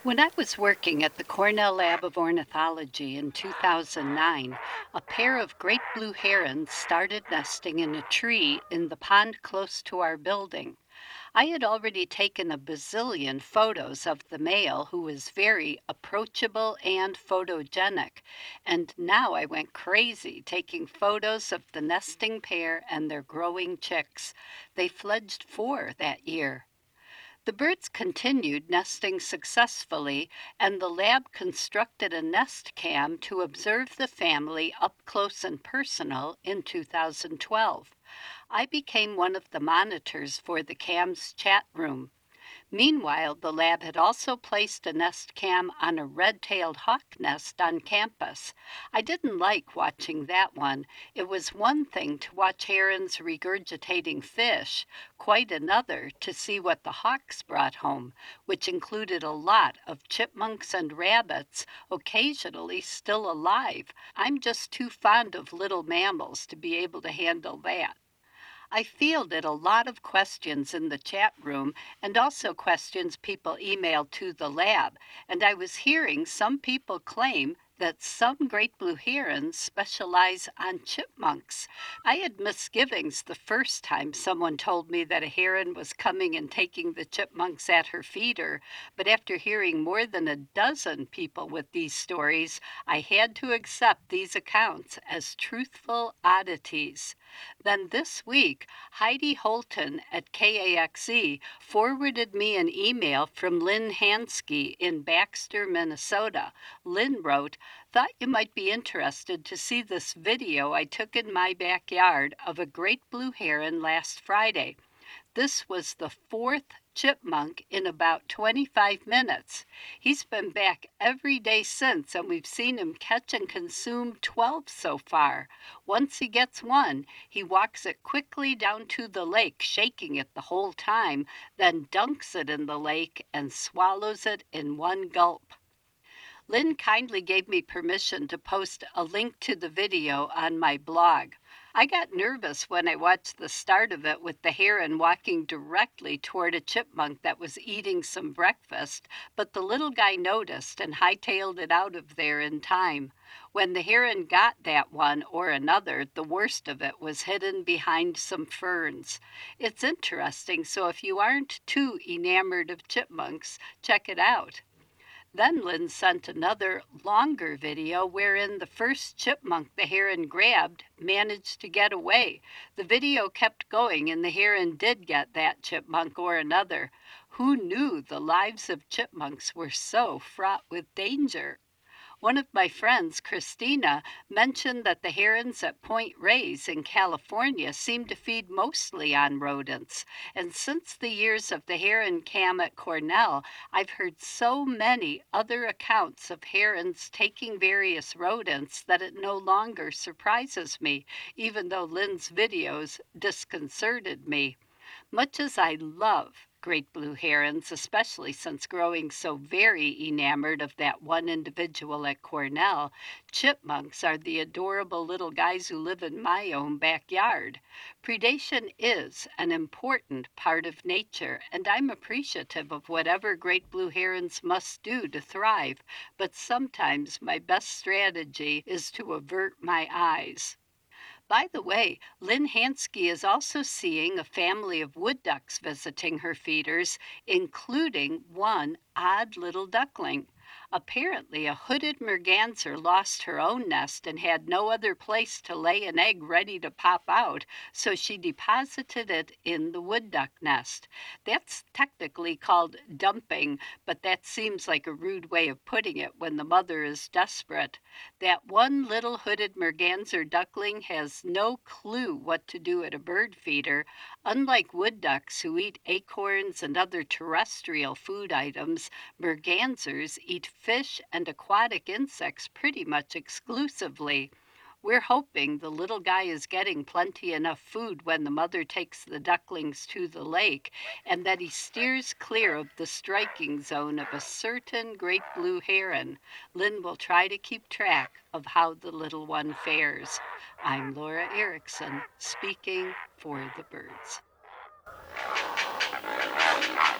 When I was working at the Cornell Lab of Ornithology in 2009, a pair of great blue herons started nesting in a tree in the pond close to our building. I had already taken a bazillion photos of the male, who was very approachable and photogenic, and now I went crazy taking photos of the nesting pair and their growing chicks. They fledged 4 that year. The birds continued nesting successfully, and the lab constructed a nest cam to observe the family up close and personal in 2012. I became one of the monitors for the cam's chat room. Meanwhile, the lab had also placed a nest cam on a red-tailed hawk nest on campus. I didn't like watching that one. It was one thing to watch herons regurgitating fish, quite another to see what the hawks brought home, which included a lot of chipmunks and rabbits, occasionally still alive. I'm just too fond of little mammals to be able to handle that. I fielded a lot of questions in the chat room and also questions people emailed to the lab, and I was hearing some people claim that some great blue herons specialize on chipmunks. I had misgivings the first time someone told me that a heron was coming and taking the chipmunks at her feeder, but after hearing more than a dozen people with these stories, I had to accept these accounts as truthful oddities. Then this week, Heidi Holton at KAXE forwarded me an email from Lynn Hansky in Baxter, Minnesota. Lynn wrote, "Thought you might be interested to see this video I took in my backyard of a great blue heron last Friday. This was the 4th chipmunk in about 25 minutes. He's been back every day since, and we've seen him catch and consume 12 so far. Once he gets one, he walks it quickly down to the lake, shaking it the whole time, then dunks it in the lake and swallows it in one gulp." Lynn kindly gave me permission to post a link to the video on my blog. I got nervous when I watched the start of it with the heron walking directly toward a chipmunk that was eating some breakfast, but the little guy noticed and hightailed it out of there in time. When the heron got that one or another, the worst of it was hidden behind some ferns. It's interesting, so if you aren't too enamored of chipmunks, check it out. Then Lynn sent another, longer video wherein the first chipmunk the heron grabbed managed to get away. The video kept going, and the heron did get that chipmunk or another. Who knew the lives of chipmunks were so fraught with danger? One of my friends, Christina, mentioned that the herons at Point Reyes in California seem to feed mostly on rodents. And since the years of the heron cam at Cornell, I've heard so many other accounts of herons taking various rodents that it no longer surprises me, even though Lynn's videos disconcerted me. Much as I love great blue herons, especially since growing so very enamored of that one individual at Cornell, chipmunks are the adorable little guys who live in my own backyard. Predation is an important part of nature, and I'm appreciative of whatever great blue herons must do to thrive, but sometimes my best strategy is to avert my eyes. By the way, Lynn Hansky is also seeing a family of wood ducks visiting her feeders, including one odd little duckling. Apparently, a hooded merganser lost her own nest and had no other place to lay an egg ready to pop out, so she deposited it in the wood duck nest. That's technically called dumping, but that seems like a rude way of putting it when the mother is desperate. That one little hooded merganser duckling has no clue what to do at a bird feeder. Unlike wood ducks, who eat acorns and other terrestrial food items, mergansers eat fish and aquatic insects pretty much exclusively. We're hoping the little guy is getting plenty enough food when the mother takes the ducklings to the lake, and that he steers clear of the striking zone of a certain great blue heron. Lynn will try to keep track of how the little one fares. I'm Laura Erickson, speaking for the birds.